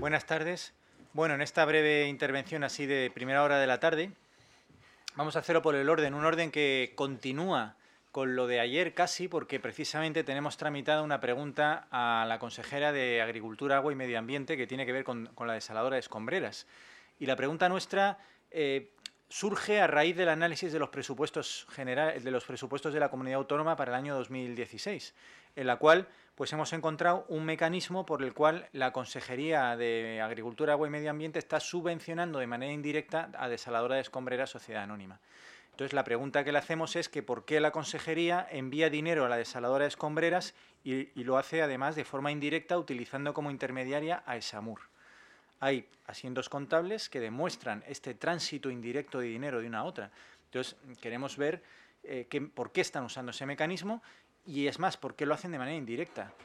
Buenas tardes. Bueno, en esta breve intervención así de primera hora de la tarde, vamos a hacerlo por el orden, un orden que continúa con lo de ayer casi, porque precisamente tenemos tramitada una pregunta a la consejera de Agricultura, Agua y Medio Ambiente que tiene que ver con la desaladora de Escombreras. Y la pregunta nuestra surge a raíz del análisis de los presupuestos generales, de los presupuestos de la Comunidad Autónoma para el año 2016, en la cual pues hemos encontrado un mecanismo por el cual la Consejería de Agricultura, Agua y Medio Ambiente está subvencionando de manera indirecta a Desaladora de Escombreras Sociedad Anónima. Entonces la pregunta que le hacemos es que por qué la Consejería envía dinero a la desaladora de Escombreras y lo hace además de forma indirecta utilizando como intermediaria a Esamur. Hay asientos contables que demuestran este tránsito indirecto de dinero de una a otra. Entonces queremos ver por qué están usando ese mecanismo y es más, por qué lo hacen de manera indirecta.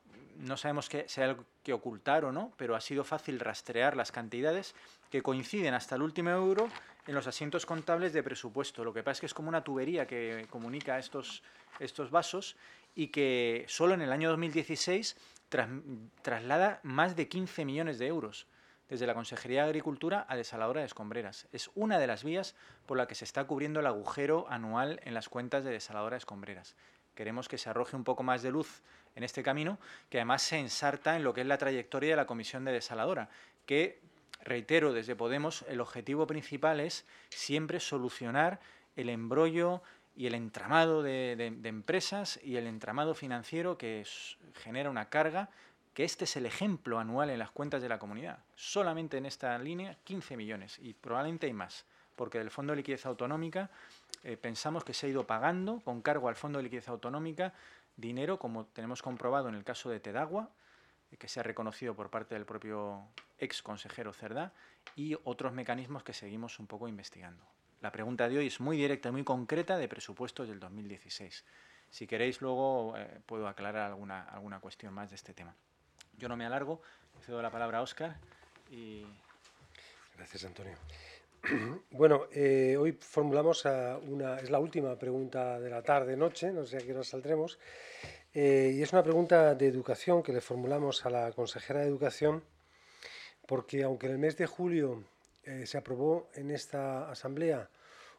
No sabemos que sea algo que ocultar o no, pero ha sido fácil rastrear las cantidades que coinciden hasta el último euro en los asientos contables de presupuesto. Lo que pasa es que es como una tubería que comunica estos vasos y que solo en el año 2016 traslada más de 15 millones de euros desde la Consejería de Agricultura a Desaladora de Escombreras. Es una de las vías por la que se está cubriendo el agujero anual en las cuentas de Desaladora de Escombreras. Queremos que se arroje un poco más de luz en este camino, que además se ensarta en lo que es la trayectoria de la Comisión de Desaladora, que, reitero, desde Podemos, el objetivo principal es siempre solucionar el embrollo y el entramado de empresas y el entramado financiero que genera una carga, que este es el ejemplo anual en las cuentas de la comunidad. Solamente en esta línea 15 millones y probablemente hay más, porque del Fondo de Liquidez Autonómica pensamos que se ha ido pagando con cargo al Fondo de Liquidez Autonómica dinero, como tenemos comprobado en el caso de Tedagua, que se ha reconocido por parte del propio ex consejero Cerdá, y otros mecanismos que seguimos un poco investigando. La pregunta de hoy es muy directa y muy concreta de presupuestos del 2016. Si queréis luego puedo aclarar alguna cuestión más de este tema. Yo no me alargo, cedo la palabra a Óscar y... Gracias, Antonio. Bueno, hoy formulamos es la última pregunta de la tarde-noche, no sé a qué hora saldremos, y es una pregunta de educación que le formulamos a la consejera de Educación, porque aunque en el mes de julio se aprobó en esta asamblea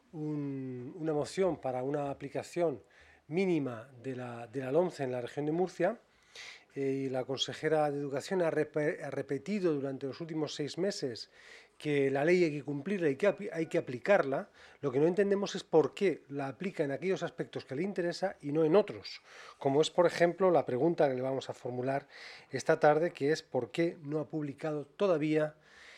una moción para una aplicación mínima de la LOMCE en la región de Murcia, y la consejera de Educación ha repetido durante los últimos 6 meses que la ley hay que cumplirla y que hay que aplicarla. Lo que no entendemos es por qué la aplica en aquellos aspectos que le interesa y no en otros, como es, por ejemplo, la pregunta que le vamos a formular esta tarde, que es por qué no ha publicado todavía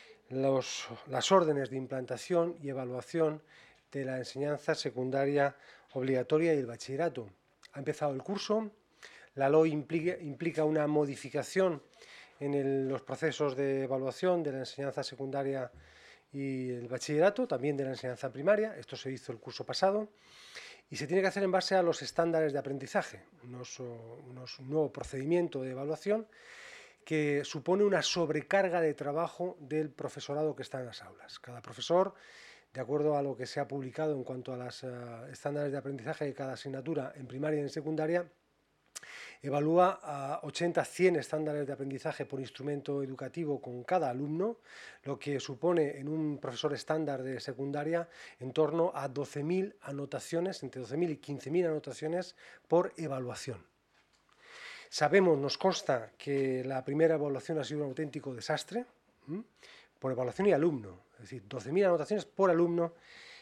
las órdenes de implantación y evaluación de la enseñanza secundaria obligatoria y el bachillerato. Ha empezado el curso. La LOI implica una modificación en los procesos de evaluación de la enseñanza secundaria y el bachillerato, también de la enseñanza primaria. Esto se hizo el curso pasado y se tiene que hacer en base a los estándares de aprendizaje, un nuevo procedimiento de evaluación que supone una sobrecarga de trabajo del profesorado que está en las aulas. Cada profesor, de acuerdo a lo que se ha publicado en cuanto a los estándares de aprendizaje de cada asignatura en primaria y en secundaria, evalúa a 80-100 estándares de aprendizaje por instrumento educativo con cada alumno, lo que supone en un profesor estándar de secundaria en torno a 12.000 anotaciones, entre 12.000 y 15.000 anotaciones por evaluación. Sabemos, nos consta que la primera evaluación ha sido un auténtico desastre, por evaluación y alumno, es decir, 12.000 anotaciones por alumno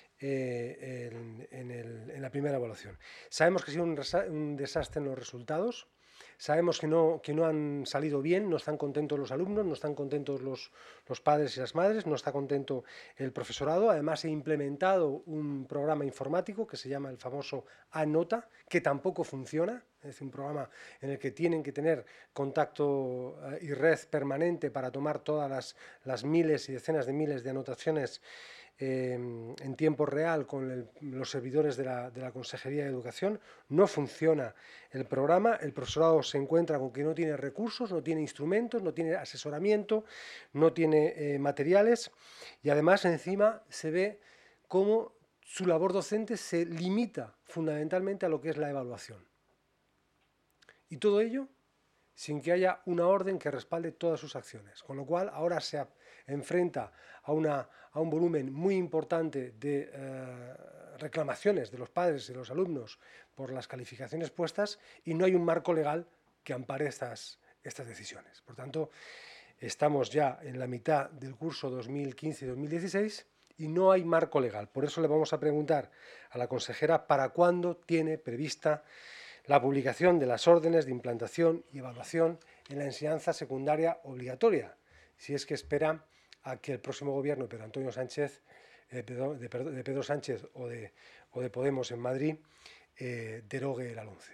en la primera evaluación. Sabemos que ha sido un desastre en los resultados, sabemos que no han salido bien, no están contentos los alumnos, no están contentos los padres y las madres, no está contento el profesorado. Además, he implementado un programa informático que se llama el famoso Anota, que tampoco funciona. Es un programa en el que tienen que tener contacto y red permanente para tomar todas las miles y decenas de miles de anotaciones en tiempo real con los servidores de la Consejería de Educación. No funciona el programa, el profesorado se encuentra con que no tiene recursos, no tiene instrumentos, no tiene asesoramiento, no tiene materiales y además encima se ve cómo su labor docente se limita fundamentalmente a lo que es la evaluación. Y todo ello sin que haya una orden que respalde todas sus acciones. Con lo cual, ahora se enfrenta a un volumen muy importante de reclamaciones de los padres y de los alumnos por las calificaciones puestas y no hay un marco legal que ampare estas decisiones. Por tanto, estamos ya en la mitad del curso 2015-2016 y no hay marco legal. Por eso le vamos a preguntar a la consejera para cuándo tiene prevista la publicación de las órdenes de implantación y evaluación en la enseñanza secundaria obligatoria, si es que espera a que el próximo gobierno de Pedro Antonio Sánchez, de Pedro Sánchez o de Podemos en Madrid, derogue la LOMCE.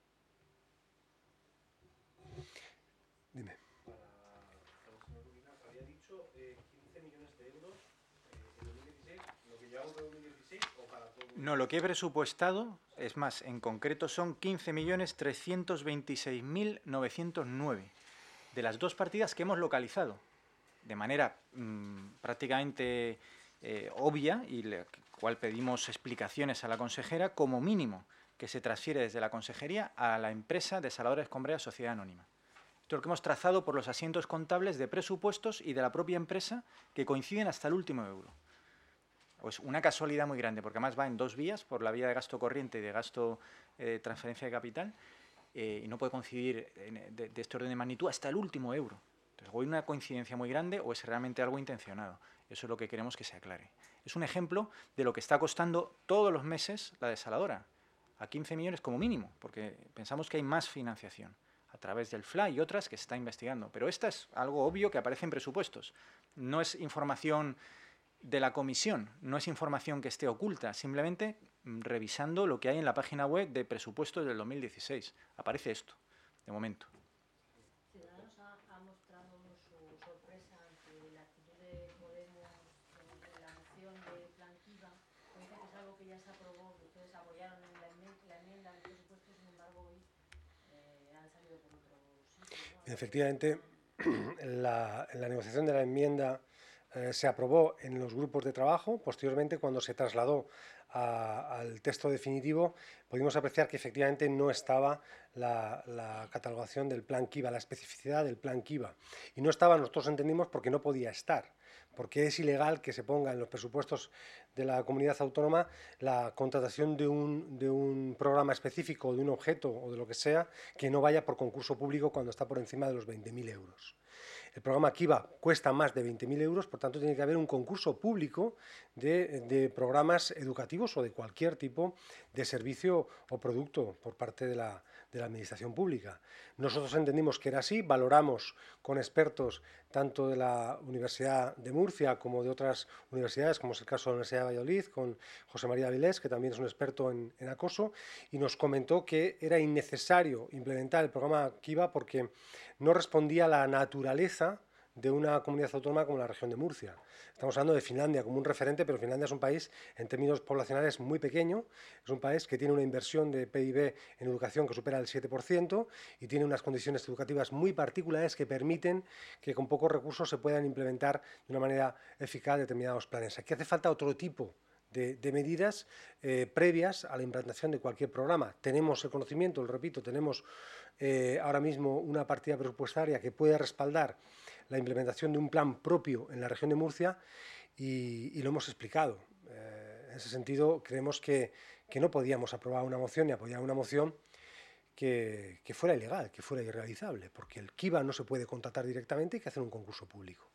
Dime. Había dicho 15 millones de euros en 2016, lo que llevamos de 2016 o para todo. No, lo que he presupuestado, es más, en concreto son 15.326.909 de las dos partidas que hemos localizado de manera prácticamente obvia y cual pedimos explicaciones a la consejera, como mínimo que se transfiere desde la consejería a la empresa Desaladora Escombrera Sociedad Anónima. Esto es lo que hemos trazado por los asientos contables de presupuestos y de la propia empresa que coinciden hasta el último euro. Pues una casualidad muy grande, porque además va en dos vías, por la vía de gasto corriente y de gasto transferencia de capital, y no puede coincidir de este orden de magnitud hasta el último euro. Entonces, o hay una coincidencia muy grande o es realmente algo intencionado. Eso es lo que queremos que se aclare. Es un ejemplo de lo que está costando todos los meses la desaladora, a 15 millones como mínimo, porque pensamos que hay más financiación a través del FLA y otras que se está investigando. Pero esta es algo obvio que aparece en presupuestos. No es información de la comisión, no es información que esté oculta, simplemente revisando lo que hay en la página web de presupuestos del 2016. Aparece esto, de momento. Ciudadanos ha mostrado su sorpresa ante la actitud de Podemos en la moción de Plan Kiva. Dice que es algo que ya se aprobó, que ustedes apoyaron en la enmienda del presupuesto, sin embargo hoy han salido por otro sitio, ¿no? Efectivamente, la negociación de la enmienda se aprobó en los grupos de trabajo. Posteriormente, cuando se trasladó al texto definitivo, pudimos apreciar que efectivamente no estaba la catalogación del plan Kiva, la especificidad del plan Kiva. Y no estaba, nosotros entendimos, porque no podía estar, porque es ilegal que se ponga en los presupuestos de la comunidad autónoma la contratación de un programa específico, de un objeto o de lo que sea, que no vaya por concurso público cuando está por encima de los 20.000 euros. El programa Kiva cuesta más de 20.000 euros, por tanto tiene que haber un concurso público de programas educativos o de cualquier tipo de servicio o producto por parte de la administración pública. Nosotros entendimos que era así, valoramos con expertos tanto de la Universidad de Murcia como de otras universidades, como es el caso de la Universidad de Valladolid, con José María Avilés, que también es un experto en acoso, y nos comentó que era innecesario implementar el programa Kiva porque no respondía a la naturaleza de una comunidad autónoma como la región de Murcia. Estamos hablando de Finlandia como un referente, pero Finlandia es un país en términos poblacionales muy pequeño, es un país que tiene una inversión de PIB en educación que supera el 7% y tiene unas condiciones educativas muy particulares que permiten que con pocos recursos se puedan implementar de una manera eficaz determinados planes. Aquí hace falta otro tipo de medidas previas a la implantación de cualquier programa. Tenemos el conocimiento, lo repito, tenemos ahora mismo una partida presupuestaria que puede respaldar la implementación de un plan propio en la región de Murcia y lo hemos explicado. En ese sentido, creemos que no podíamos aprobar una moción ni apoyar una moción que fuera ilegal, que fuera irrealizable, porque el Kiva no se puede contratar directamente, hay que hacer un concurso público.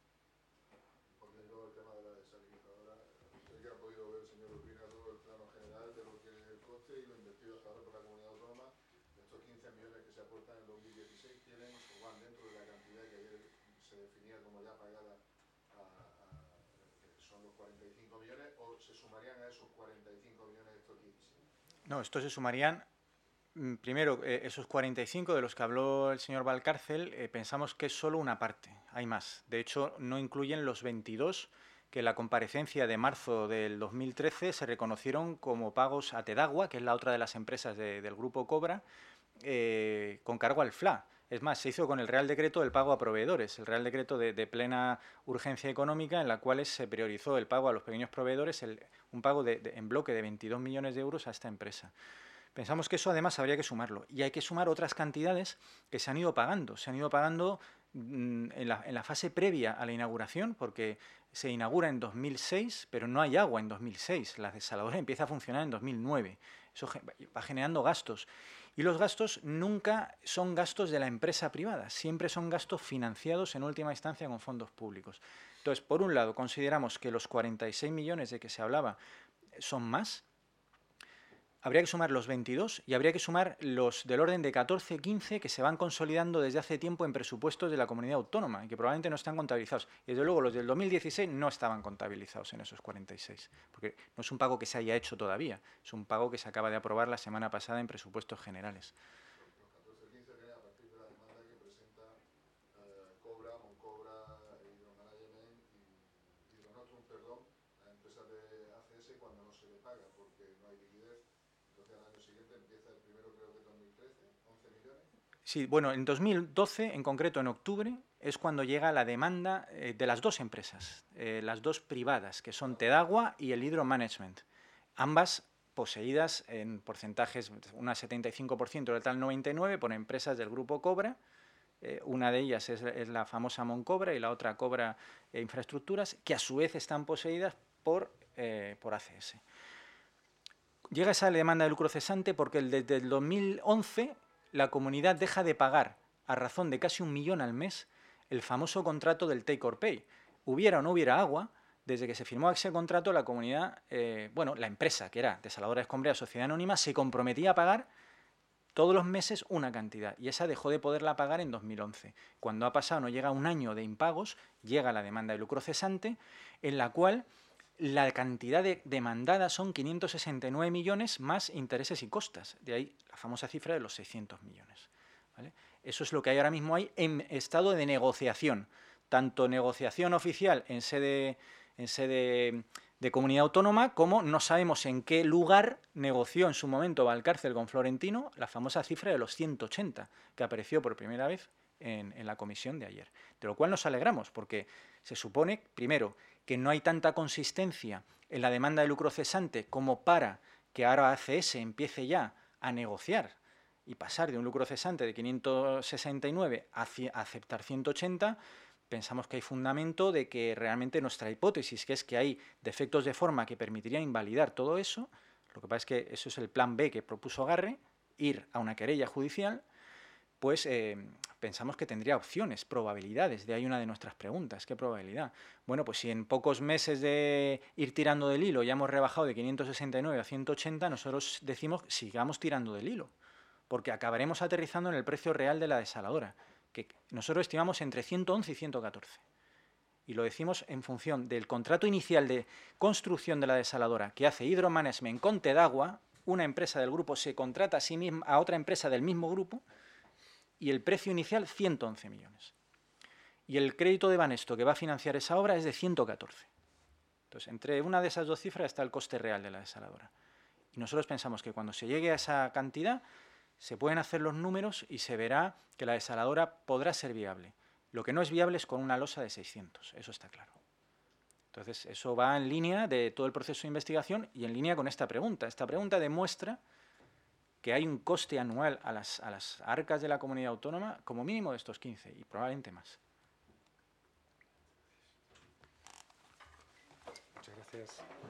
No, estos se sumarían, primero, esos 45 de los que habló el señor Valcárcel, pensamos que es solo una parte, hay más. De hecho, no incluyen los 22 que en la comparecencia de marzo del 2013 se reconocieron como pagos a Tedagua, que es la otra de las empresas del grupo Cobra, con cargo al FLA. Es más, se hizo con el Real Decreto del pago a proveedores, el Real Decreto de plena urgencia económica, en la cual se priorizó el pago a los pequeños proveedores, un pago en bloque de 22 millones de euros a esta empresa. Pensamos que eso además habría que sumarlo. Y hay que sumar otras cantidades que se han ido pagando. Se han ido pagando en la fase previa a la inauguración, porque se inaugura en 2006, pero no hay agua en 2006. La desaladora empieza a funcionar en 2009. Eso va generando gastos. Y los gastos nunca son gastos de la empresa privada, siempre son gastos financiados en última instancia con fondos públicos. Entonces, por un lado, consideramos que los 46 millones de que se hablaba son más. Habría que sumar los 22 y habría que sumar los del orden de 14, 15 que se van consolidando desde hace tiempo en presupuestos de la comunidad autónoma y que probablemente no están contabilizados. Y desde luego los del 2016 no estaban contabilizados en esos 46, porque no es un pago que se haya hecho todavía, es un pago que se acaba de aprobar la semana pasada en presupuestos generales. Sí, bueno, en 2012, en concreto en octubre, es cuando llega la demanda de las dos empresas, las dos privadas, que son Tedagua y el Hydro Management, ambas poseídas en porcentajes, una 75% y otra el 99% por empresas del grupo Cobra. Una de ellas es la famosa Moncobra y la otra Cobra Infraestructuras, que a su vez están poseídas por ACS. Llega esa demanda de lucro cesante porque desde el 2011 la comunidad deja de pagar a razón de casi 1 millón al mes el famoso contrato del take or pay. Hubiera o no hubiera agua, desde que se firmó ese contrato la comunidad, la empresa que era Desaladora Escombrera Sociedad Anónima se comprometía a pagar todos los meses una cantidad y esa dejó de poderla pagar en 2011. Cuando ha pasado, no llega un año de impagos, llega la demanda de lucro cesante en la cual la cantidad demandada son 569 millones más intereses y costas. De ahí la famosa cifra de los 600 millones. ¿Vale? Eso es lo que hay ahora mismo hay en estado de negociación. Tanto negociación oficial en sede de comunidad autónoma, como no sabemos en qué lugar negoció en su momento Valcárcel con Florentino la famosa cifra de los 180, que apareció por primera vez en la comisión de ayer. De lo cual nos alegramos, porque se supone, primero, que no hay tanta consistencia en la demanda de lucro cesante como para que ahora ACS empiece ya a negociar y pasar de un lucro cesante de 569 a aceptar 180, pensamos que hay fundamento de que realmente nuestra hipótesis, que es que hay defectos de forma que permitirían invalidar todo eso, lo que pasa es que eso es el plan B que propuso Garre, ir a una querella judicial, pues pensamos que tendría opciones, probabilidades. De ahí una de nuestras preguntas, ¿qué probabilidad? Bueno, pues si en pocos meses de ir tirando del hilo ya hemos rebajado de 569 a 180, nosotros decimos sigamos tirando del hilo, porque acabaremos aterrizando en el precio real de la desaladora, que nosotros estimamos entre 111 y 114. Y lo decimos en función del contrato inicial de construcción de la desaladora que hace Hydro Management con Tedagua, una empresa del grupo se contrata a sí misma a otra empresa del mismo grupo, y el precio inicial 111 millones. Y el crédito de Banesto que va a financiar esa obra es de 114. Entonces, entre una de esas dos cifras está el coste real de la desaladora. Y nosotros pensamos que cuando se llegue a esa cantidad, se pueden hacer los números y se verá que la desaladora podrá ser viable. Lo que no es viable es con una losa de 600, eso está claro. Entonces, eso va en línea de todo el proceso de investigación y en línea con esta pregunta. Esta pregunta demuestra que hay un coste anual a las arcas de la comunidad autónoma como mínimo de estos 15 y probablemente más. Muchas gracias.